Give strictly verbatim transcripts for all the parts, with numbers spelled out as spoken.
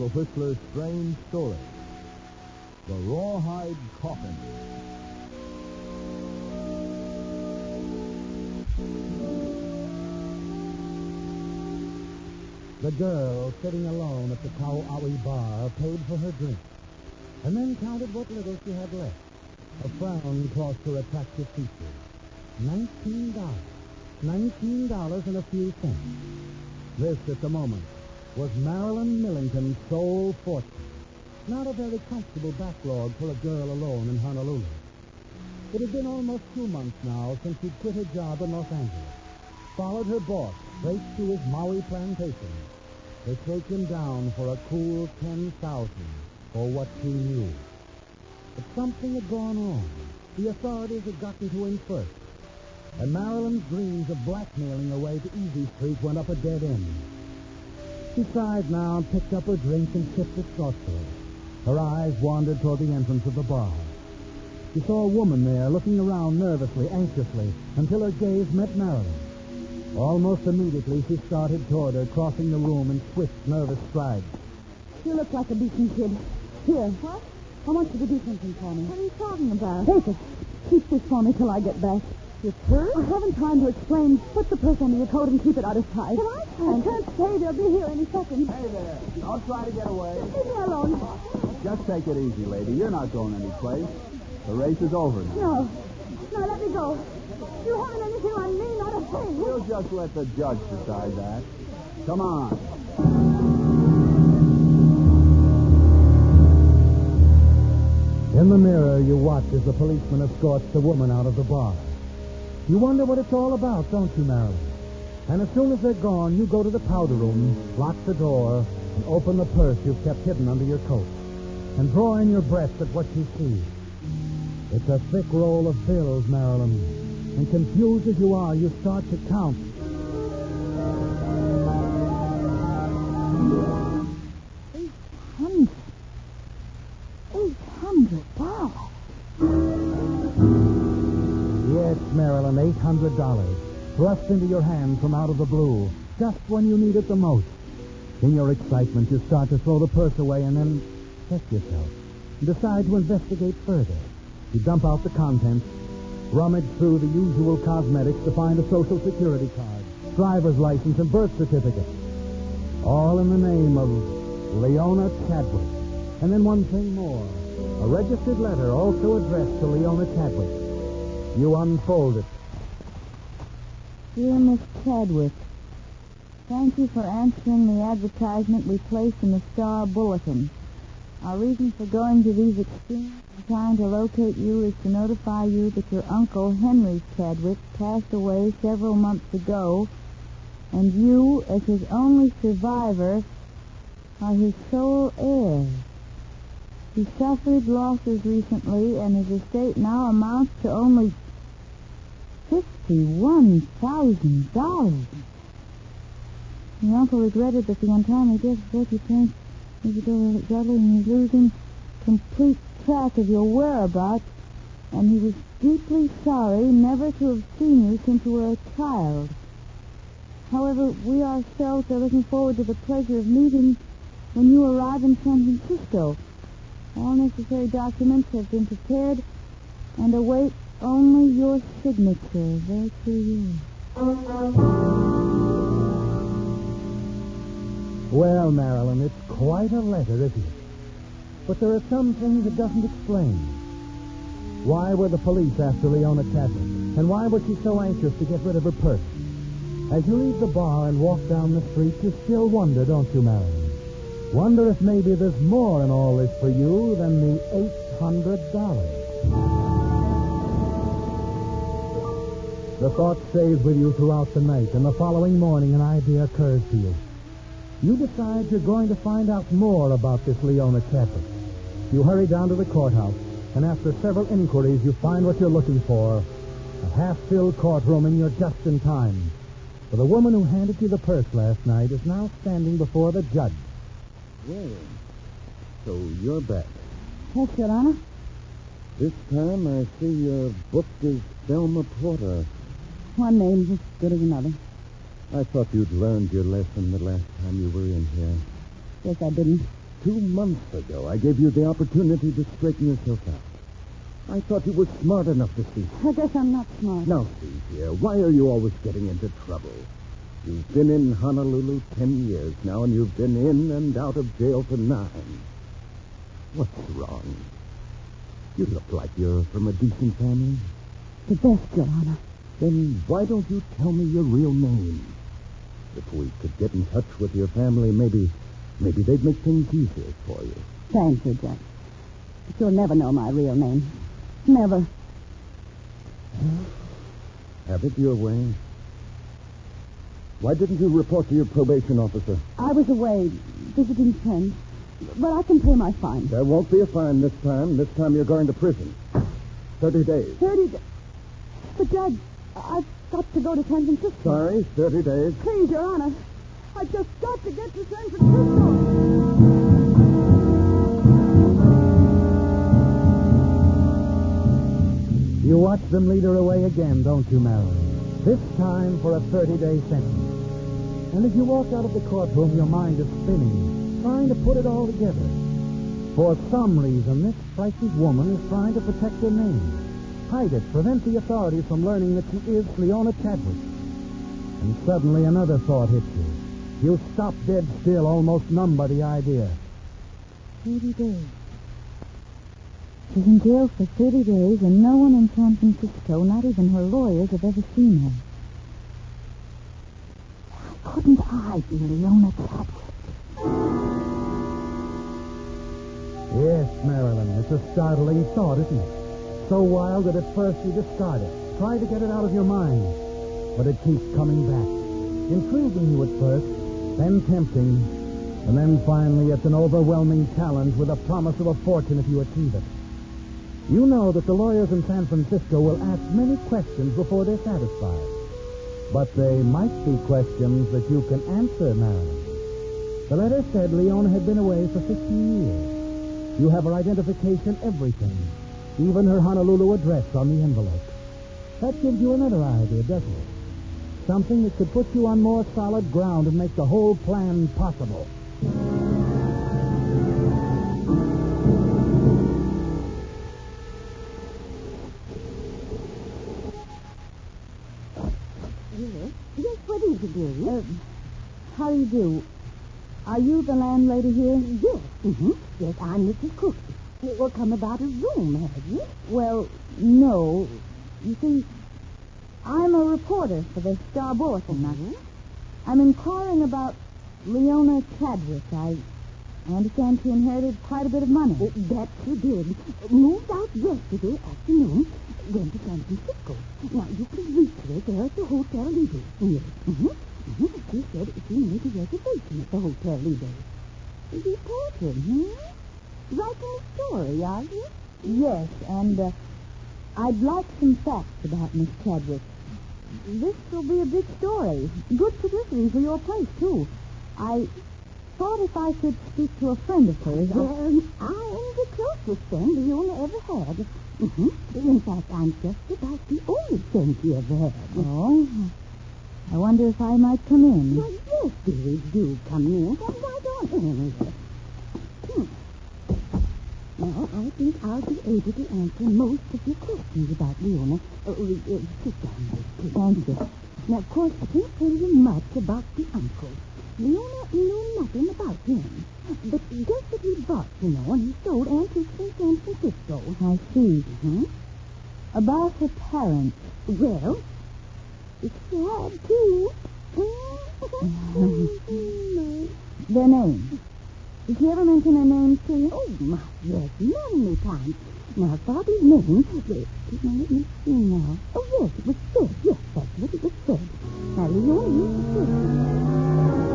the Whistler's strange story, The Rawhide Coffin. The girl, sitting alone at the Kauaui bar, paid for her drink, and then counted what little she had left. A frown crossed her attractive features. Nineteen dollars. Nineteen dollars and a few cents. This, at the moment, was Marilyn Millington's sole fortune. Not a very comfortable backlog for a girl alone in Honolulu. It had been almost two months now since she'd quit her job in Los Angeles, followed her boss straight to his Maui plantation. They take him down for a cool ten thousand for what she knew. But something had gone wrong. The authorities had gotten to him first, and Marilyn's dreams of blackmailing her way to Easy Street went up a dead end. She sighed now and picked up her drink and sipped it thoughtfully. Her eyes wandered toward the entrance of the bar. She saw a woman there looking around nervously, anxiously, until her gaze met Marilyn. Almost immediately, she started toward her, crossing the room in swift, nervous strides. You look like a decent kid. Here. What? I want you to do something for me. What are you talking about? Take it. Keep this for me till I get back. Your purse? I haven't time to explain. Put the purse under your coat and keep it out of sight. But I can't. I can't stay. They'll be here any second. Hey there. Don't try to get away. Leave me alone. Just take it easy, lady. You're not going anyplace. The race is over now. No. No, let me go. You haven't anything on me, not a thing. We'll just let the judge decide that. Come on. In the mirror, you watch as the policeman escorts the woman out of the bar. You wonder what it's all about, don't you, Marilyn? And as soon as they're gone, you go to the powder room, lock the door, and open the purse you've kept hidden under your coat, and draw in your breath at what you see. It's a thick roll of bills, Marilyn, and confused as you are, you start to count. Eight hundred. Eight hundred dollars. Yes, Marilyn, eight hundred dollars. Thrust into your hand from out of the blue, just when you need it the most. In your excitement, you start to throw the purse away and then check yourself. You decide to investigate further. You dump out the contents, rummage through the usual cosmetics to find a social security card, driver's license, and birth certificate. All in the name of Leona Chadwick. And then one thing more. A registered letter also addressed to Leona Chadwick. You unfold it. Dear Miss Chadwick, thank you for answering the advertisement we placed in the Star Bulletin. Our reason for going to these extremes and trying to locate you is to notify you that your uncle, Henry Chadwick, passed away several months ago, and you, as his only survivor, are his sole heir. He suffered losses recently, and his estate now amounts to only fifty-one thousand dollars. Your uncle regretted that the untimely death of both your parents was Dudley, and he's losing complete track of your whereabouts, and he was deeply sorry never to have seen you since you were a child. However, we ourselves are looking forward to the pleasure of meeting when you arrive in San Francisco. All necessary documents have been prepared and await only your signature. Very true. Well, Marilyn, it's quite a letter, isn't it? But there are some things it doesn't explain. Why were the police after Leona Chadwick? And why was she so anxious to get rid of her purse? As you leave the bar and walk down the street, you still wonder, don't you, Marilyn? Wonder if maybe there's more in all this for you than the eight hundred dollars. The thought stays with you throughout the night, and the following morning an idea occurs to you. You decide you're going to find out more about this Leona Chadwick. You hurry down to the courthouse, and after several inquiries, you find what you're looking for. A half-filled courtroom, and you're just in time. For the woman who handed you the purse last night is now standing before the judge. Well, so you're back. Yes, Your Honor. This time I see you're booked as Thelma Porter. One name's as good as another. I thought you'd learned your lesson the last time you were in here. Yes, I didn't. Two months ago, I gave you the opportunity to straighten yourself out. I thought you were smart enough to see. I guess I'm not smart. Now, see here, why are you always getting into trouble? You've been in Honolulu ten years now, and you've been in and out of jail for nine. What's wrong? You look like you're from a decent family. The best, Your Honor. Then why don't you tell me your real name? If we could get in touch with your family, maybe, maybe they'd make things easier for you. Thank you, Jack. But you'll never know my real name. Never. Have it your way. Why didn't you report to your probation officer? I was away visiting friends, but I can pay my fine. There won't be a fine this time. This time you're going to prison. Thirty days. Thirty days? But, Judge, I've got to go to San Francisco. Sorry, thirty days. Please, Your Honor. I've just got to get to San Francisco. You watch them lead her away again, don't you, Marilyn? This time for a thirty-day sentence. And as you walk out of the courtroom, your mind is spinning, trying to put it all together. For some reason, this priceless woman is trying to protect her name. Hide it, prevent the authorities from learning that she is Leona Chadwick. And suddenly another thought hits you. You stop dead still, almost numb by the idea. Thirty days. She's in jail for thirty days, and no one in San Francisco, not even her lawyers, have ever seen her. Couldn't I be Leona Chadwick? Yes, Marilyn, it's a startling thought, isn't it? So wild that at first you discard it. Try to get it out of your mind. But it keeps coming back. Intriguing you at first, then tempting, and then finally it's an overwhelming challenge with a promise of a fortune if you achieve it. You know that the lawyers in San Francisco will ask many questions before they're satisfied. But they might be questions that you can answer, Marilyn. The letter said Leona had been away for fifteen years. You have her identification, everything, even her Honolulu address on the envelope. That gives you another idea, doesn't it? Something that could put you on more solid ground and make the whole plan possible. Yes? Yes, what is it, dearie? Uh, how do you do? Are you the landlady here? Yes. Mm-hmm. Yes, I'm Missus Cook. Well, come about a room, have you? Well, no. You see, I'm a reporter for the Star Bulletin. Mm-hmm. I'm inquiring about Leona Chadwick. I, I understand she inherited quite a bit of money. Uh, that she did. Moved out yesterday afternoon. Went to San Francisco. Now, you can reach her there at the Hotel Lido. Yes. Mm-hmm. Mm-hmm. She said she made a reservation at the Hotel Lido. Reporter, hmm? Writing a story, are you? Yes, and uh, I'd like some facts about Miss Chadwick. This will be a big story. Good publicity for your place, too. I thought if I could speak to a friend of hers... Well, I... I am the closest friend Leona ever had. Mm-hmm. In fact, I'm just about the only friend she ever had. Oh, I wonder if I might come in. Well, yes, dearie, do come in. Come right on in. Hmm. Now, I think I'll be able to answer most of your questions about Leona. Uh, uh, sit down, please. Thank you. Now, of course, I can't tell you much about the uncle. Leona knew nothing about him. But just that he bought, you know, and he sold antiques in San Francisco. I see. Mm-hmm. About her parents. Well, she had two. Their names. Did she ever mention their names to you? Oh, my, yes, many times. Now, Bobby's name, wait, let me see now. Oh, yes, it was said. Yes, that's what it was said. Now, Leona used to say.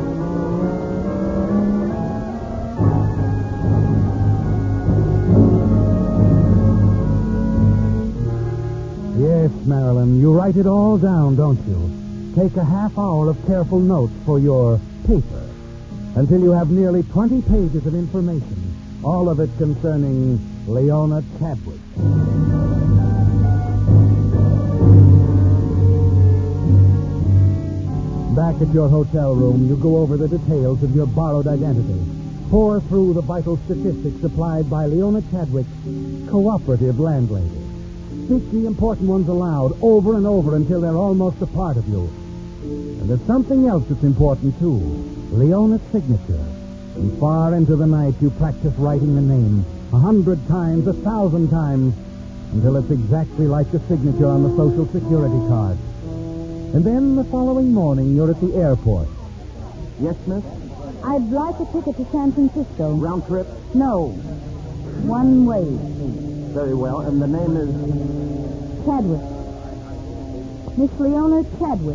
Yes, Marilyn, you write it all down, don't you? Take a half hour of careful notes for your paper until you have nearly twenty pages of information, all of it concerning Leona Chadwick. Back at your hotel room, you go over the details of your borrowed identity. pour through the vital statistics supplied by Leona Chadwick's cooperative landlady. Speak the important ones aloud over and over until they're almost a part of you. And there's something else that's important, too. Leona's signature. And far into the night, you practice writing the name a hundred times, a thousand times, until it's exactly like the signature on the Social Security card. And then the following morning, you're at the airport. Yes, miss? I'd like a ticket to San Francisco. Round trip? No. One way. Very well. And the name is... Chadwick. Miss Leona Chadwick.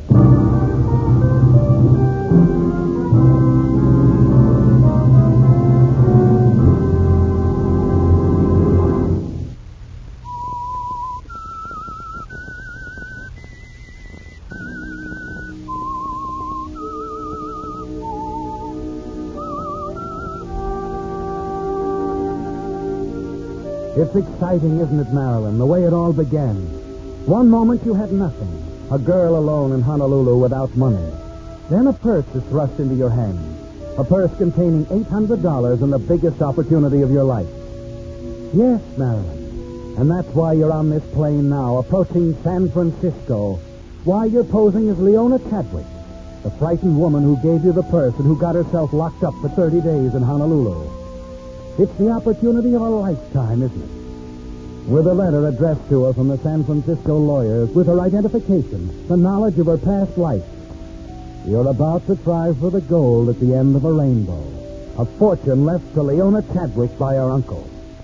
It's exciting, isn't it, Marilyn, the way it all began. One moment you had nothing, a girl alone in Honolulu without money. Then a purse is thrust into your hand, a purse containing eight hundred dollars and the biggest opportunity of your life. Yes, Marilyn, and that's why you're on this plane now, approaching San Francisco, why you're posing as Leona Chadwick, the frightened woman who gave you the purse and who got herself locked up for thirty days in Honolulu. It's the opportunity of a lifetime, isn't it? With a letter addressed to her from the San Francisco lawyers, with her identification, the knowledge of her past life, you're about to try for the gold at the end of a rainbow, a fortune left to Leona Chadwick by her uncle.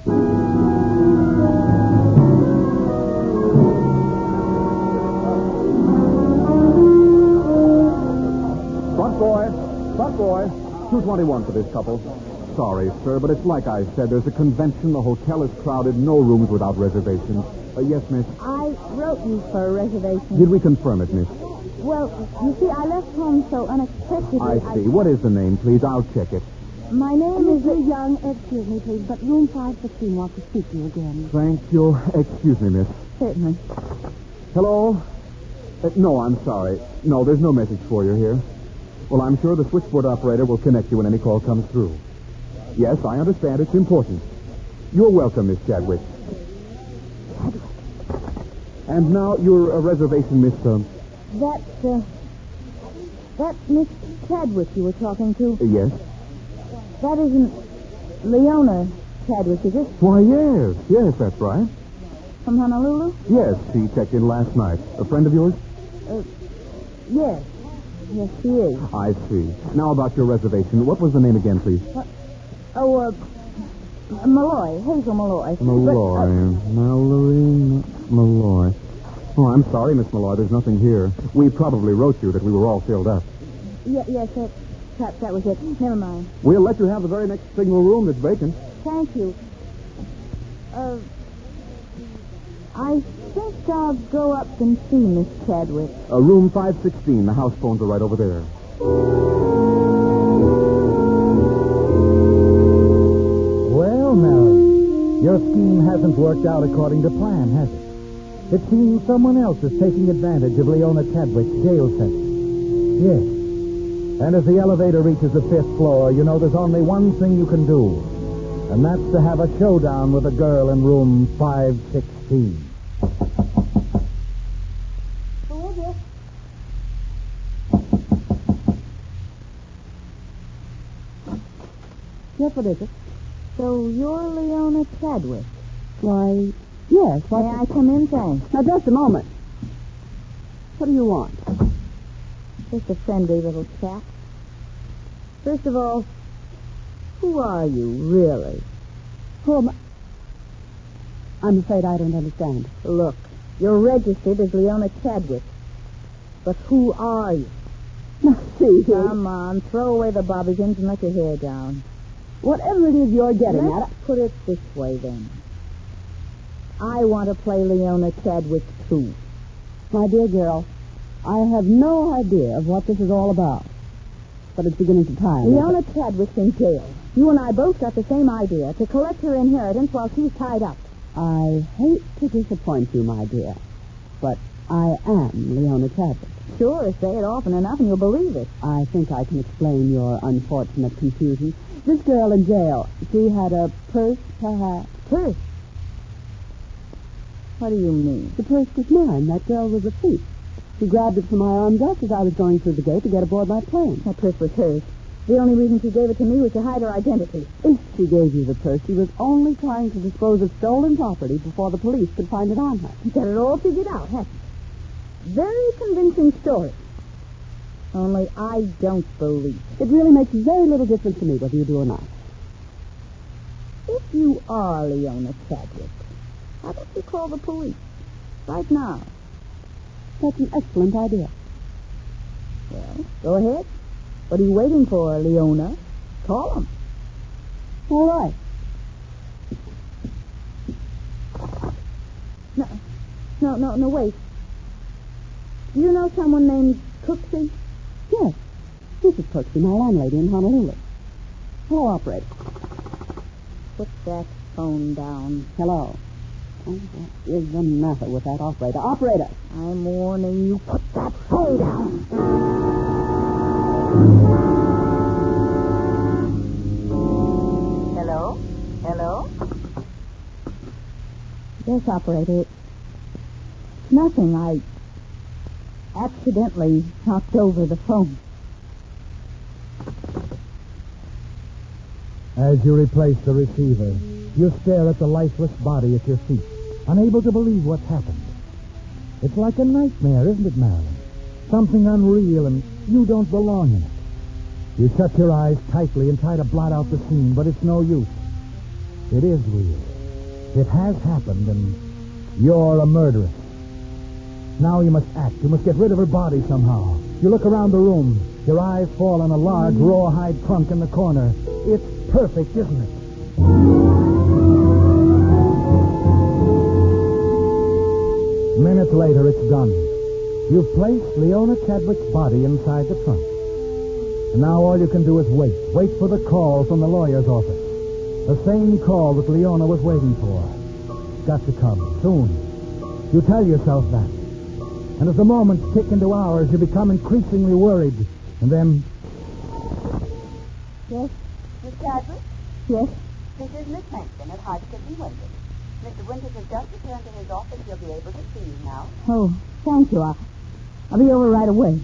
Front boy. Front boy. two twenty-one for this couple. Sorry, sir, but it's like I said. There's a convention. The hotel is crowded. No rooms without reservations. Uh, yes, miss? I wrote you for a reservation. Did we confirm it, miss? Well, you see, I left home so unexpectedly. I see. What is the name, please? I'll check it. My name is... Mister Young, excuse me, please, but room five sixteen wants to speak to you again. Thank you. Excuse me, miss. Certainly. Hello? Uh, no, I'm sorry. No, there's no message for you here. Well, I'm sure the switchboard operator will connect you when any call comes through. Yes, I understand. It's important. You're welcome, Miss Chadwick. And now your uh, reservation, Miss... Uh, That's, uh... That's Miss Chadwick you were talking to. uh, yes? That isn't Leona Chadwick, is it? Why, yes. Yes, that's right. From Honolulu? Yes, she checked in last night. A friend of yours? Uh, yes. Yes, she is. I see. Now about your reservation. What was the name again, please? What? Oh, uh... Malloy. Hazel Malloy. Malloy. But, uh, Mallory Malloy. Oh, I'm sorry, Miss Malloy. There's nothing here. We probably wrote you that we were all filled up. yeah, yes, that, perhaps that was it. Never mind. We'll let you have the very next signal room that's vacant. Thank you. Uh... I think I'll go up and see Miss Chadwick. Uh, room five sixteen. The house phones are right over there. Well, Marilyn, your scheme hasn't worked out according to plan, has it? It seems someone else is taking advantage of Leona Chadwick's jail sentence. Yes. And as the elevator reaches the fifth floor, you know there's only one thing you can do, and that's to have a showdown with a girl in room five sixteen. Who is it? Yes, what is it? So you're Leona Chadwick. Why, yes. May What? I come in, thanks? Now, just a moment. What do you want? Just a friendly little chat. First of all, who are you, really? Who am I? I'm afraid I don't understand. Look, you're registered as Leona Chadwick. But who are you? Now, see here. Come on, throw away the bobbykins and let your hair down. Whatever it is you're getting Let's at... put it this way, then. I want to play Leona Chadwick, too. My dear girl, I have no idea of what this is all about. But it's beginning to tire me. Leona Chadwick's in jail. You and I both got the same idea, to collect her inheritance while she's tied up. I hate to disappoint you, my dear, but I am Leona Chadwick. Sure, say it often enough and you'll believe it. I think I can explain your unfortunate confusion. this girl in jail, she had a purse, perhaps? Purse? What do you mean? The purse was mine. That girl was a thief. She grabbed it from my arm just as I was going through the gate to get aboard my plane. That purse was hers. The only reason she gave it to me was to hide her identity. If she gave you the purse, she was only trying to dispose of stolen property before the police could find it on her. Got it all figured out, hasn't it? Very convincing story. Only I don't believe it. It really makes very little difference to me whether you do or not. If you are Leona Chadwick, how don't you call the police? Right now. That's an excellent idea. Well, go ahead. What are you waiting for, Leona? Call them. All right. No, no, no, no, wait. Do you know someone named Cooksey? Yes. This is Cooksey, my landlady in Honolulu. Hello, operator. Put that phone down. Hello. Oh, what is the matter with that operator? Operator! I'm warning you, put that phone down. Hello? Hello? Yes, operator. It's nothing. I accidentally knocked over the phone. As you replace the receiver, you stare at the lifeless body at your feet, unable to believe what's happened. It's like a nightmare, isn't it, Marilyn? Something unreal, and you don't belong in it. You shut your eyes tightly and try to blot out the scene, but it's no use. It is real. It has happened, and you're a murderess. Now you must act. You must get rid of her body somehow. You look around the room. Your eyes fall on a large rawhide trunk in the corner. It's perfect, isn't it? Minutes later, it's done. You've placed Leona Chadwick's body inside the trunk. And now all you can do is wait. Wait for the call from the lawyer's office. The same call that Leona was waiting for. It's got to come, soon. You tell yourself that. And as the moments tick into hours, you become increasingly worried. And then... Yes? Miss Chadwick? Yes? This is Miss Langston at Hydrogen Winters. Mister Winters has just returned to his office. He'll be able to see you now. Oh, thank you. I'll, I'll be over right away.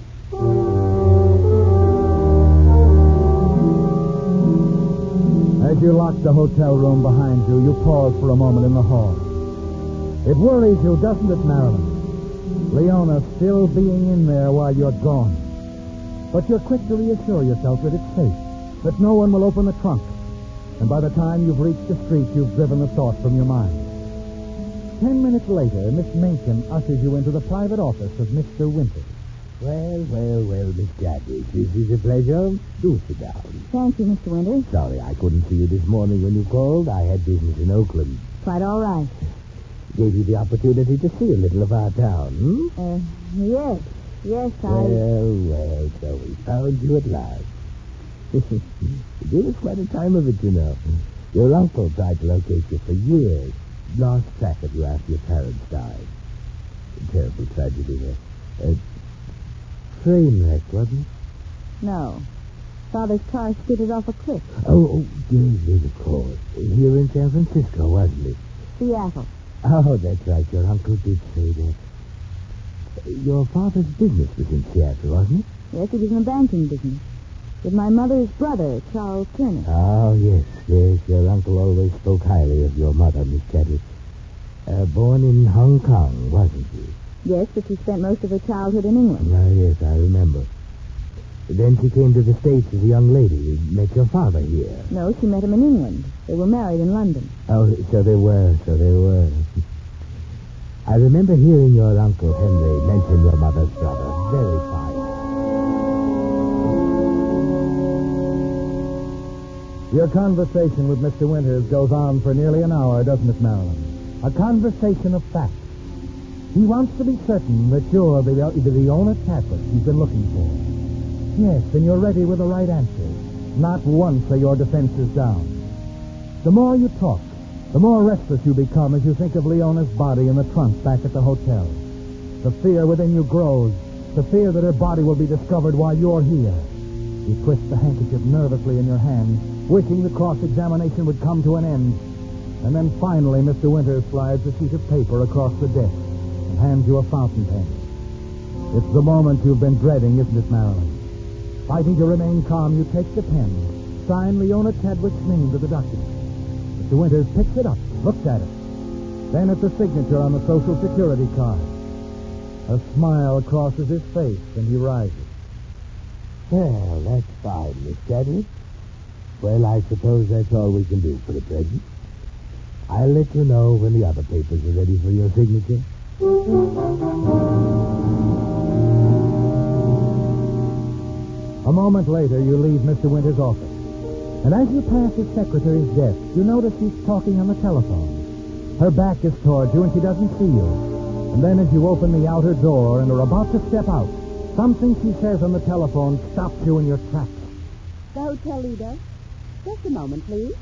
As you lock the hotel room behind you, you pause for a moment in the hall. It worries you, doesn't it, Marilyn? Leona still being in there while you're gone. But you're quick to reassure yourself that it's safe, that no one will open the trunk. And by the time you've reached the street, you've driven the thought from your mind. Ten minutes later, Miss Mencken ushers you into the private office of Mister Winters. Well, well, well, Miss Chadwick, this is a pleasure. Do sit down. Thank you, Mister Winters. Sorry I couldn't see you this morning when you called. I had business in Oakland. Quite all right. Gave you the opportunity to see a little of our town, hmm? Uh, yes. Yes, I... Well, well, so we found you at last. You gave us quite a time of it, you know. Your uncle tried to locate you for years. Lost track of you after your parents died. A terrible tragedy there. A train wreck, wasn't it? No. Father's car skidded off a cliff. Oh, oh, yes, yes, of course. Here in San Francisco, wasn't it? Seattle. Oh, that's right. Your uncle did say that. Your father's business was in Seattle, wasn't it? Yes, he was in the banking business. With my mother's brother, Charles Turner. Oh, yes, yes. Your uncle always spoke highly of your mother, Miss Chadwick. Uh, born in Hong Kong, wasn't she? Yes, but she spent most of her childhood in England. Oh, yes, I remember. Then she came to the States as a young lady. Met your father here. No, she met him in England. They were married in London. Oh, so they were, so they were. I remember hearing your Uncle Henry mention your mother's brother. Very fine. Your conversation with Mister Winters goes on for nearly an hour, doesn't it, Marilyn? A conversation of facts. He wants to be certain that you're the, the Leona Chadwick he's been looking for. Yes, and you're ready with the right answers. Not once are your defenses down. The more you talk, the more restless you become as you think of Leona's body in the trunk back at the hotel. The fear within you grows, the fear that her body will be discovered while you're here. You twist the handkerchief nervously in your hand, wishing the cross-examination would come to an end. And then finally, Mister Winters slides a sheet of paper across the desk and hands you a fountain pen. It's the moment you've been dreading, isn't it, Marilyn? Fighting to remain calm, you take the pen, sign Leona Chadwick's name to the document. Mister Winters picks it up, looks at it. Then at the signature on the Social Security card. A smile crosses his face, and he rises. Well, that's fine, Miss Chadwick. Well, I suppose that's all we can do for the present. I'll let you know when the other papers are ready for your signature. A moment later, you leave Mister Winters' office. And as you pass his secretary's desk, you notice she's talking on the telephone. Her back is toward you, and she doesn't see you. And then as you open the outer door and are about to step out, something she says on the telephone stops you in your tracks. The hotel leader. Just a moment, please.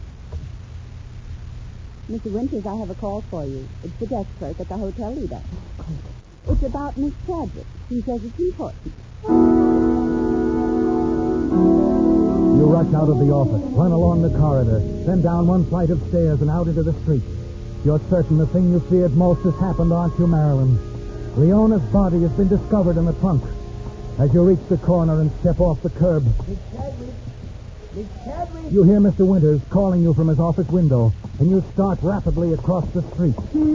Mister Winters, I have a call for you. It's the desk clerk at the hotel leader. It's about Miss Chadwick. She says it's important. You rush out of the office, run along the corridor, then down one flight of stairs and out into the street. You're certain the thing you feared most has happened, aren't you, Marilyn? Leona's body has been discovered in the trunk. As you reach the corner and step off the curb, Miss Chadwick! Miss Chadwick! you hear Mister Winters calling you from his office window, and you start rapidly across the street.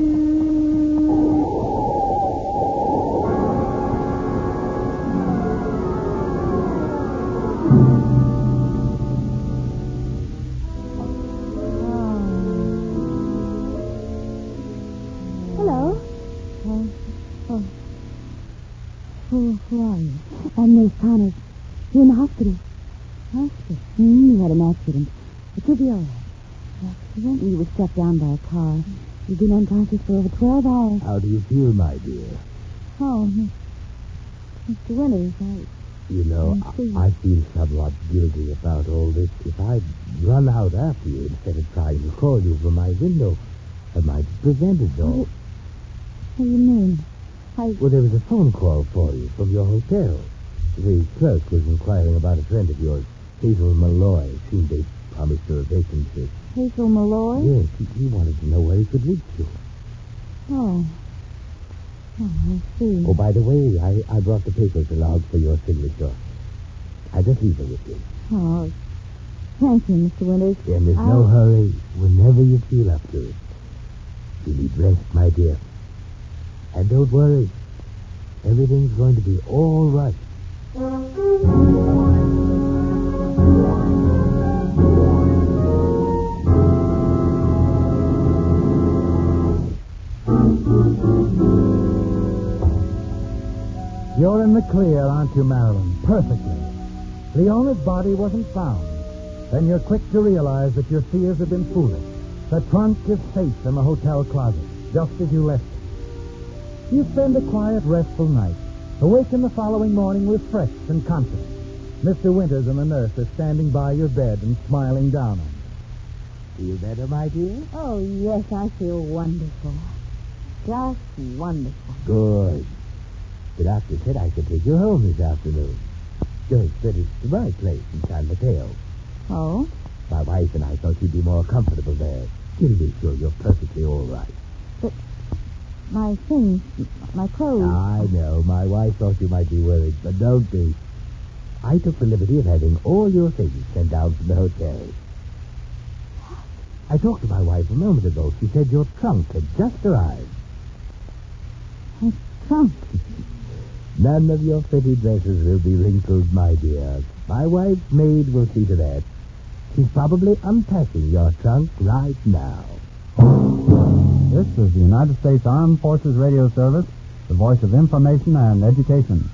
Hello. Uh, oh. Who, who are you? I'm Nurse Connors. You're in the hospital. Hospital? Mm, you had an accident. It could be all right. Accident? You were struck down by a car. You've been unconscious for over twelve hours. How do you feel, my dear? Oh, Miss, Mister Winters, I... You know, I see. I, I feel somewhat guilty about all this. If I'd run out after you instead of trying to call you from my window, I might have prevented all. What, what do you mean? I... Well, there was a phone call for you from your hotel. The clerk was inquiring about a friend of yours, Hazel Malloy. Seemed they promised her a vacancy. Hazel Malloy? Yes, he, he wanted to know where he could reach you. Oh. Oh, I see. Oh, by the way, I, I brought the papers along for your signature. I just leave them with you. Oh, thank you, Mister Winters. And there's I'll... no hurry whenever you feel up to it. You need rest, my dear. And don't worry. Everything's going to be all right. You're in the clear, aren't you, Marilyn? Perfectly. Leona's body wasn't found. Then you're quick to realize that your fears have been foolish. The trunk is safe in the hotel closet, just as you left it. You spend a quiet, restful night. Awaken the following morning refreshed and confident. Mister Winters and the nurse are standing by your bed and smiling down on you. Feel better, my dear? Oh, yes, I feel wonderful. Just wonderful. Good. The doctor said I could take you home this afternoon. Just that it's to my place in San Mateo. Oh? My wife and I thought you'd be more comfortable there. She'll be sure you're perfectly all right. But my things, my clothes... I know. My wife thought you might be worried, but don't be. I took the liberty of having all your things sent down from the hotel. I talked to my wife a moment ago. She said your trunk had just arrived. My trunk? None of your pretty dresses will be wrinkled, my dear. My wife's maid will see to that. She's probably unpacking your trunk right now. This is the United States Armed Forces Radio Service, the voice of information and education.